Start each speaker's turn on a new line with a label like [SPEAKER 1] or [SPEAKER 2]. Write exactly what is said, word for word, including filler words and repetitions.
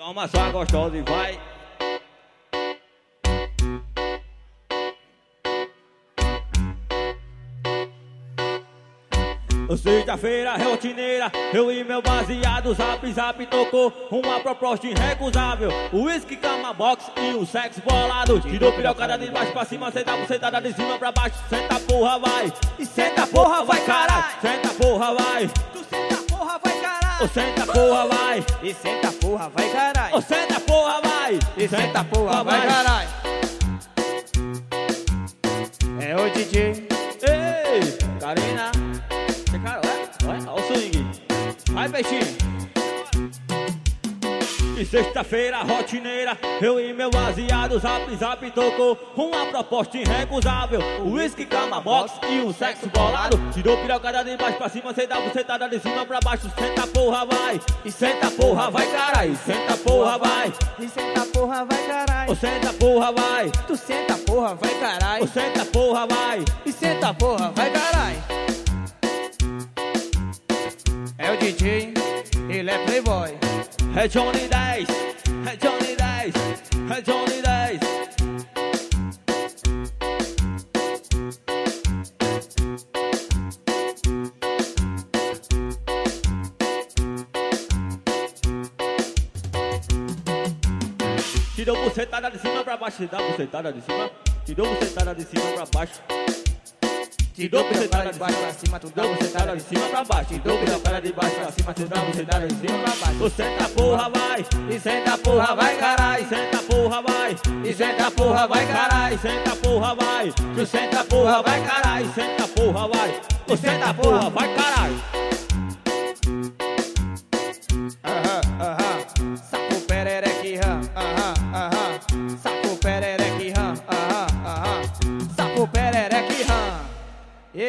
[SPEAKER 1] Toma só gostosa e vai. Sexta-feira, rotineira, eu e meu baseado, zap zap tocou uma proposta irrecusável. O whisky, cama, box e o sexo bolado. Tirou pirocada de baixo pra cima, senta a bucetada de cima pra baixo. Senta porra, vai, e senta porra, vai caralho. Senta porra, vai,
[SPEAKER 2] Tu senta porra, vai caralho.
[SPEAKER 1] ou senta porra, vai,
[SPEAKER 2] E senta porra, vai caralho.
[SPEAKER 1] ou senta porra, vai,
[SPEAKER 2] E senta porra, vai caralho. É o D J.
[SPEAKER 1] Ei, Karina, você cara, olha, olha o swing. Vai, peixinho. E sexta-feira, rotineira, eu e meu baseado, zap zap tocou uma proposta irrecusável. O whisky, cama, box e um sexo bolado. Tirou pirocada de baixo pra cima, senta a bucetada de cima pra baixo. Senta porra, vai, e senta porra, vai caralho. Senta porra, vai,
[SPEAKER 2] E senta porra, vai caralho.
[SPEAKER 1] ou senta porra, vai,
[SPEAKER 2] Tu senta porra, vai
[SPEAKER 1] ou
[SPEAKER 2] caralho.
[SPEAKER 1] senta porra, vai.
[SPEAKER 2] E senta porra, vai caralho. É o D J, ele é playboy.
[SPEAKER 1] É Johnny dez, é Johnny dez, é Johnny dez. Tirou bucetada de cima pra baixo, dá bucetada de cima. Tirou bucetada de cima pra baixo.
[SPEAKER 2] Tirou bucetada de baixo pra cima, tu dá
[SPEAKER 1] Dá bucetada de cima pra baixo. Tirou bucetada de baixo pra cima, tu dá bucetada de cima pra baixo. Tu senta porra, vai, e senta porra, vai caralho. Senta porra, vai, e senta porra, vai caralho. Senta porra, vai, tu senta porra, vai caralho. Senta porra, vai, tu senta porra, vai caralho.
[SPEAKER 2] Aham, aham. Sapo perereque, aham, aham, aham.